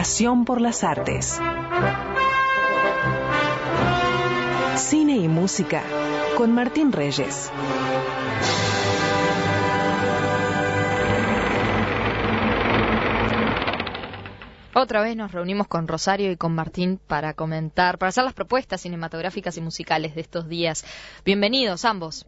pasión por las artes. Cine y música con Martín Reyes. Otra vez nos reunimos con Rosario y con Martín para comentar, para hacer las propuestas cinematográficas y musicales de estos días. Bienvenidos ambos.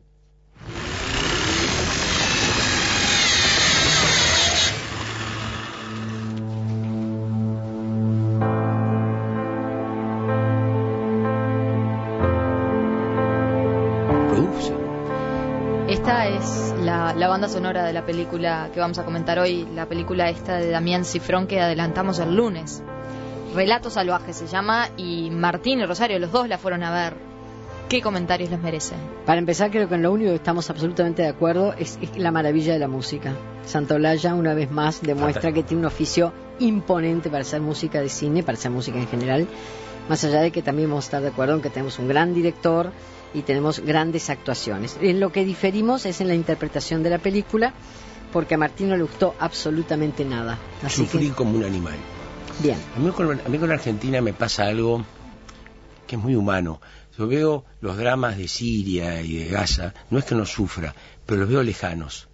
Esta es la banda sonora de la película que vamos a comentar hoy, la película esta de Damián Cifrón que adelantamos el lunes. Relatos salvajes se llama, y Martín y Rosario, los dos la fueron a ver. ¿Qué comentarios les merece? Para empezar, creo que en lo único que estamos absolutamente de acuerdo es la maravilla de la música. Santaolalla, una vez más, demuestra que tiene un oficio imponente para hacer música de cine, para hacer música en general. Más allá de que también vamos a estar de acuerdo en que tenemos un gran director y tenemos grandes actuaciones. En lo que diferimos es en la interpretación de la película, porque a Martín no le gustó absolutamente nada. Sufrí como un animal. Bien. A mí con Argentina me pasa algo que es muy humano. Yo veo los dramas de Siria y de Gaza, no es que no sufra, pero los veo lejanos.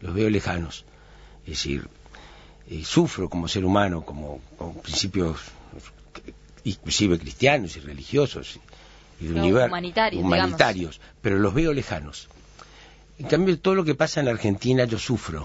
Es decir, sufro como ser humano, como principios inclusive cristianos y religiosos y de humanitarios, pero los veo lejanos. En cambio, todo lo que pasa en la Argentina yo sufro.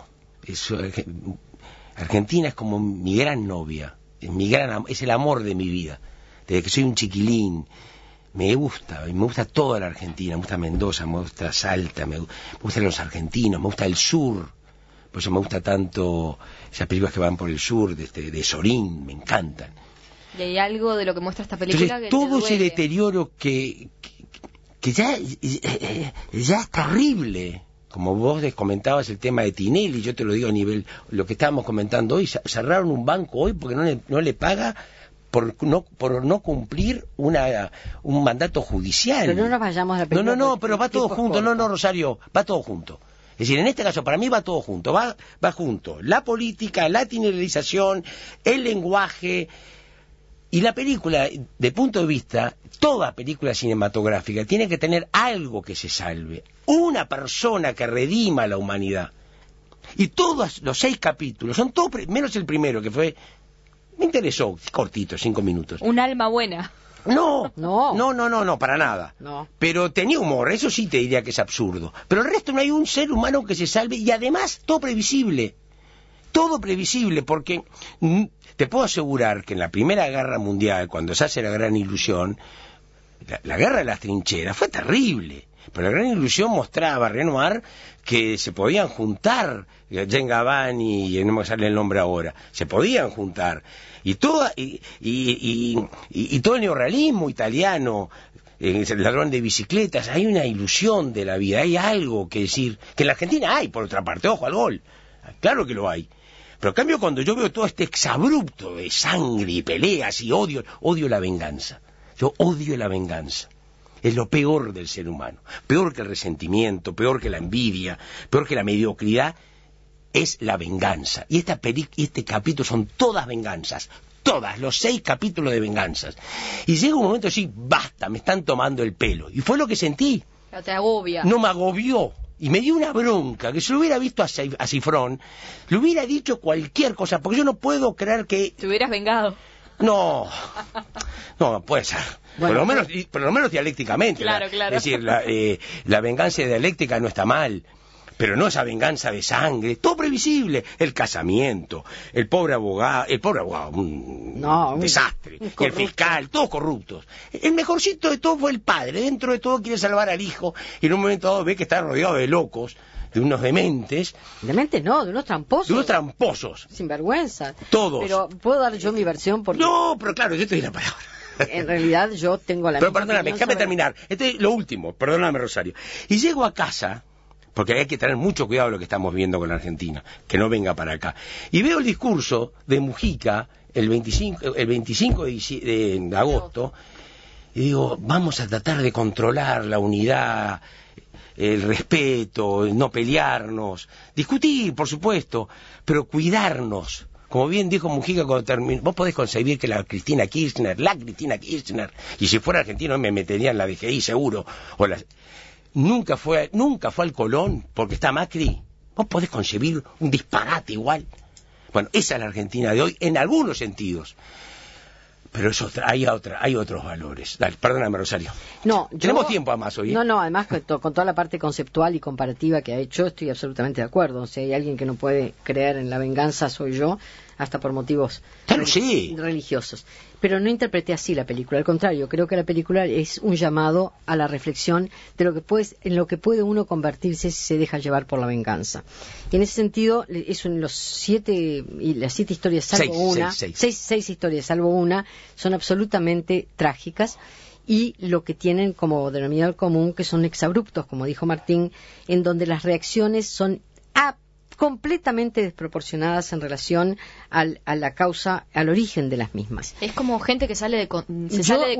Argentina es como mi gran novia, es el amor de mi vida. Desde que soy un chiquilín me gusta toda la Argentina, me gusta Mendoza, me gusta Salta, me gustan los argentinos, me gusta el sur. Por eso me gusta tanto esas películas que van por el sur, de Sorín, me encantan. ¿Y hay algo de lo que muestra esta película? Entonces, todo ese deterioro que ya es terrible. Como vos comentabas el tema de Tinelli, yo te lo digo a nivel, lo que estábamos comentando hoy, cerraron un banco hoy porque no le paga por no cumplir un mandato judicial. Pero no nos vayamos a la película. No, pero va todo junto, no, Rosario, va todo junto. Es decir, en este caso, para mí va todo junto, va junto. La política, la tinellización, el lenguaje. Y la película, de punto de vista, toda película cinematográfica tiene que tener algo que se salve, una persona que redima a la humanidad. Y todos los 6 capítulos, son todos, menos el primero, que me interesó, cortito, 5 minutos. Un alma buena. No, para nada. No. Pero tenía humor, eso sí te diría que es absurdo. Pero el resto no hay un ser humano que se salve, y además todo previsible, porque te puedo asegurar que en la Primera Guerra Mundial, cuando se hace la Gran Ilusión, la guerra de las trincheras fue terrible, pero la Gran Ilusión mostraba a Renoir que se podían juntar, Jean Gabin y no me sale el nombre ahora, se podían juntar, y todo el neorrealismo italiano, el ladrón de bicicletas, hay una ilusión de la vida, hay algo que decir, que en la Argentina hay, por otra parte, ojo al gol, claro que lo hay. Pero en cambio, cuando yo veo todo este exabrupto de sangre y peleas y odio la venganza. Yo odio la venganza. Es lo peor del ser humano. Peor que el resentimiento, peor que la envidia, peor que la mediocridad, es la venganza. Y este capítulo son todas venganzas. Todas, los 6 capítulos de venganzas. Y llega un momento así, basta, me están tomando el pelo. Y fue lo que sentí. Pero te agobia. No me agobió. Y me dio una bronca, que si lo hubiera visto a Cifrón, le hubiera dicho cualquier cosa, porque yo no puedo creer que... Te hubieras vengado. No puede ser. Bueno, por lo menos dialécticamente. Claro. Es decir, la venganza dialéctica no está mal, pero no esa venganza de sangre, todo previsible. El casamiento, el pobre abogado, un desastre. Y el fiscal, todos corruptos. El mejorcito de todo fue el padre. Dentro de todo quiere salvar al hijo y en un momento dado ve que está rodeado de locos, de unos dementes. Dementes no, de unos tramposos. De unos tramposos. Sinvergüenza. Todos. Pero puedo dar yo mi versión porque... No, pero claro, yo te doy la palabra. En realidad yo tengo la misma. Pero perdóname, déjame terminar. Este es lo último, perdóname, Rosario. Y llego a casa, porque hay que tener mucho cuidado de lo que estamos viendo con la Argentina, que no venga para acá. Y veo el discurso de Mujica el 25 de agosto, y digo, vamos a tratar de controlar la unidad, el respeto, no pelearnos, discutir, por supuesto, pero cuidarnos, Como bien dijo Mujica cuando terminó, vos podés concebir que la Cristina Kirchner, y si fuera argentino me metería en la DGI seguro, nunca fue al Colón porque está Macri. Vos podés concebir un disparate igual. Bueno, esa es la Argentina de hoy en algunos sentidos. Pero hay otros valores. Dale, perdóname, Rosario. Tenemos tiempo además hoy. Además con toda la parte conceptual y comparativa que ha hecho, estoy absolutamente de acuerdo. Si hay alguien que no puede creer en la venganza, soy yo, hasta por motivos religiosos. Pero no interpreté así la película, al contrario, creo que la película es un llamado a la reflexión de en lo que puede uno convertirse si se deja llevar por la venganza. Y en ese sentido, las 7 historias, salvo seis historias, salvo una, son absolutamente trágicas, y lo que tienen como denominador común que son exabruptos, como dijo Martín, en donde las reacciones son completamente desproporcionadas en relación a la causa, al origen de las mismas. Es como gente que sale de control,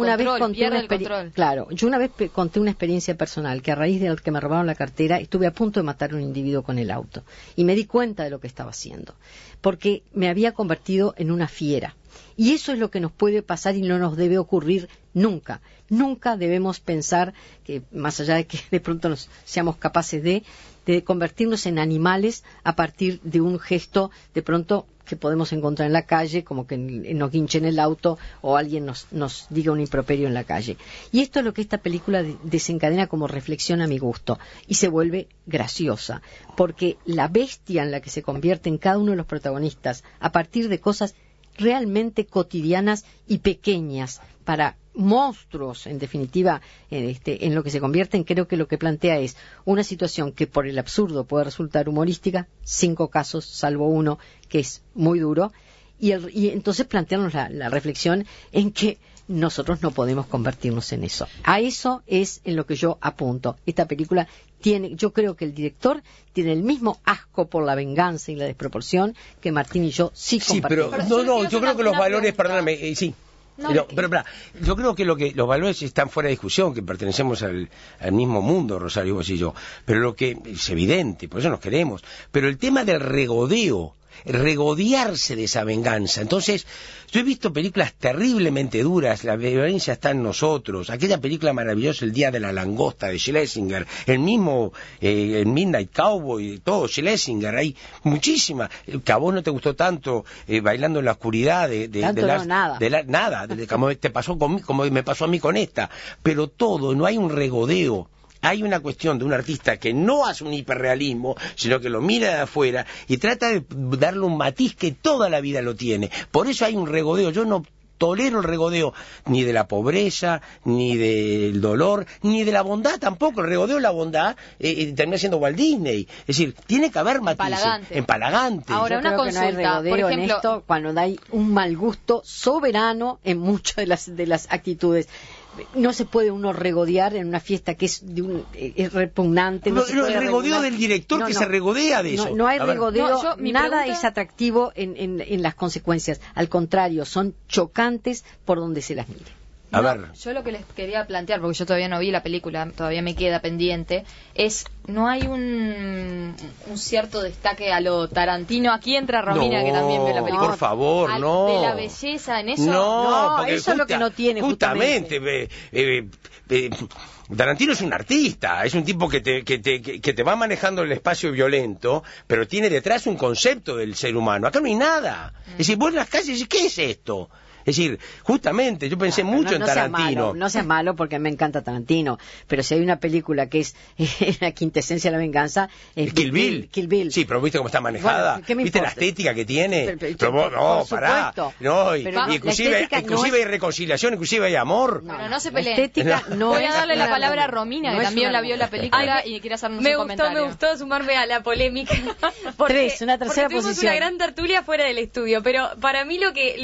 pierde el control. Claro, yo una vez conté una experiencia personal que a raíz de que me robaron la cartera estuve a punto de matar a un individuo con el auto y me di cuenta de lo que estaba haciendo, porque me había convertido en una fiera. Y eso es lo que nos puede pasar y no nos debe ocurrir nunca. Nunca debemos pensar que, más allá de que de pronto seamos capaces de convertirnos en animales a partir de un gesto de pronto que podemos encontrar en la calle, como que nos guinchen el auto o alguien nos diga un improperio en la calle. Y esto es lo que esta película desencadena como reflexión a mi gusto y se vuelve graciosa, porque la bestia en la que se convierte en cada uno de los protagonistas a partir de cosas realmente cotidianas y pequeñas para monstruos, en definitiva, en lo que se convierten, creo que lo que plantea es una situación que por el absurdo puede resultar humorística, 5 casos, salvo uno, que es muy duro, y entonces plantearnos la reflexión en que nosotros no podemos convertirnos en eso. A eso es en lo que yo apunto. Esta película yo creo que el director tiene el mismo asco por la venganza y la desproporción que Martín y yo sí compartimos. Pero yo creo que los valores, perdóname, sí. Pero yo creo que los valores están fuera de discusión, que pertenecemos al mismo mundo, Rosario, vos y yo. Pero lo que es evidente, por eso nos queremos. Pero el tema del regodearse de esa venganza. Entonces, yo he visto películas terriblemente duras, la violencia está en nosotros, aquella película maravillosa, El Día de la Langosta, de Schlesinger, el mismo el Midnight Cowboy, todo Schlesinger, hay muchísimas, que a vos no te gustó tanto, Bailando en la Oscuridad, como te pasó como me pasó a mí con esta, pero todo, no hay un regodeo. Hay una cuestión de un artista que no hace un hiperrealismo, sino que lo mira de afuera y trata de darle un matiz que toda la vida lo tiene. Por eso hay un regodeo. Yo no tolero el regodeo ni de la pobreza, ni del dolor, ni de la bondad tampoco. El regodeo de la bondad termina siendo Walt Disney. Es decir, tiene que haber matices. Empalagante. Ahora, una consulta, no hay regodeo, por ejemplo, en esto, cuando hay un mal gusto soberano en muchas de las actitudes. No se puede uno regodear en una fiesta que es repugnante. El regodeo del director se regodea de eso. No hay regodeo, nada es atractivo en las consecuencias. Al contrario, son chocantes por donde se las mire. Yo lo que les quería plantear, porque yo todavía no vi la película, todavía me queda pendiente, es, no hay un cierto destaque a lo Tarantino. Aquí entra Romina, que también ve la película. Por favor, no. De la belleza en eso. No, eso es lo que no tiene. Justamente. Tarantino es un artista, es un tipo que te va manejando el espacio violento, pero tiene detrás un concepto del ser humano. Acá no hay nada. Es decir, vos en las calles decís, ¿qué es esto? Es decir, justamente, yo pensé mucho en Tarantino. No seas malo porque me encanta Tarantino, pero si hay una película que es la quintessencia de la venganza, es Kill Bill. Kill Bill. Sí, pero ¿viste cómo está manejada? Bueno, ¿viste la estética que tiene? Pará. Inclusive hay reconciliación, inclusive hay amor. Pero no se peleen. Estética no Voy a darle la palabra a Romina, que también la vio la película y quiere hacernos un comentario. Me gustó sumarme a la polémica. Una tercera posición. Tuvimos una gran tertulia fuera del estudio, pero para mí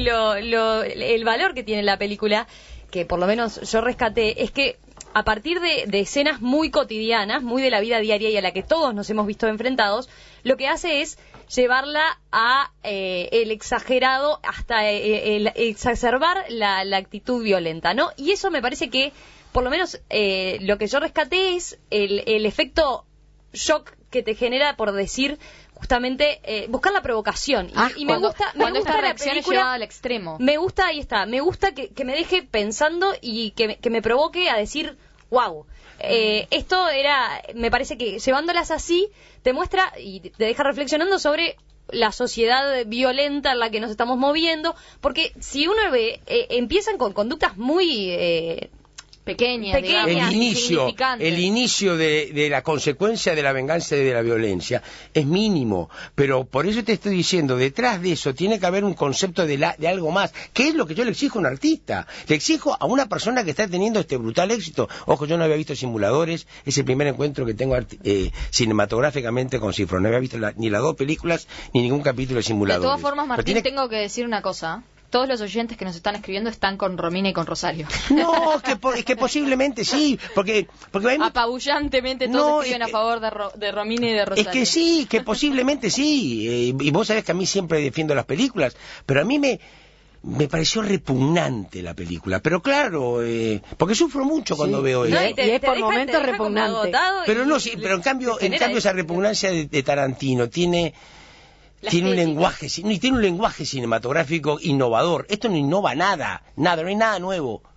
el valor que tiene la película, que por lo menos yo rescaté, es que a partir de escenas muy cotidianas, muy de la vida diaria y a la que todos nos hemos visto enfrentados, lo que hace es llevarla a el exagerado, hasta el exacerbar la actitud violenta, ¿no? Y eso me parece que, por lo menos, lo que yo rescaté es el efecto shock que te genera por decir justamente buscar la provocación. Y me gusta cuando esta la reacción es película llevada al extremo. Me gusta, ahí está, me gusta que me deje pensando y que me provoque a decir, wow. Esto me parece que llevándolas así te muestra y te deja reflexionando sobre la sociedad violenta en la que nos estamos moviendo, porque si uno ve, empiezan con conductas muy pequeñas, digamos, el inicio de la consecuencia de la venganza y de la violencia es mínimo, pero por eso te estoy diciendo, detrás de eso tiene que haber un concepto de algo más, que es lo que yo le exijo a un artista, le exijo a una persona que está teniendo este brutal éxito. Ojo, yo no había visto Simuladores, es el primer encuentro que tengo cinematográficamente con Cifrón, no había visto ni las 2 películas ni ningún capítulo de Simuladores. De todas formas, Martín, tengo que decir una cosa. Todos los oyentes que nos están escribiendo están con Romina y con Rosario. No, es que posiblemente sí, porque apabullantemente todos escriben a favor de Romina y de Rosario. Es que sí, que posiblemente sí, y vos sabés que a mí siempre defiendo las películas, pero a mí me pareció repugnante la película, pero claro, porque sufro mucho cuando veo eso. Y es por momentos repugnante. Pero no, sí, pero en cambio esa repugnancia de Tarantino tiene un lenguaje cinematográfico innovador. Esto no innova nada, no hay nada nuevo.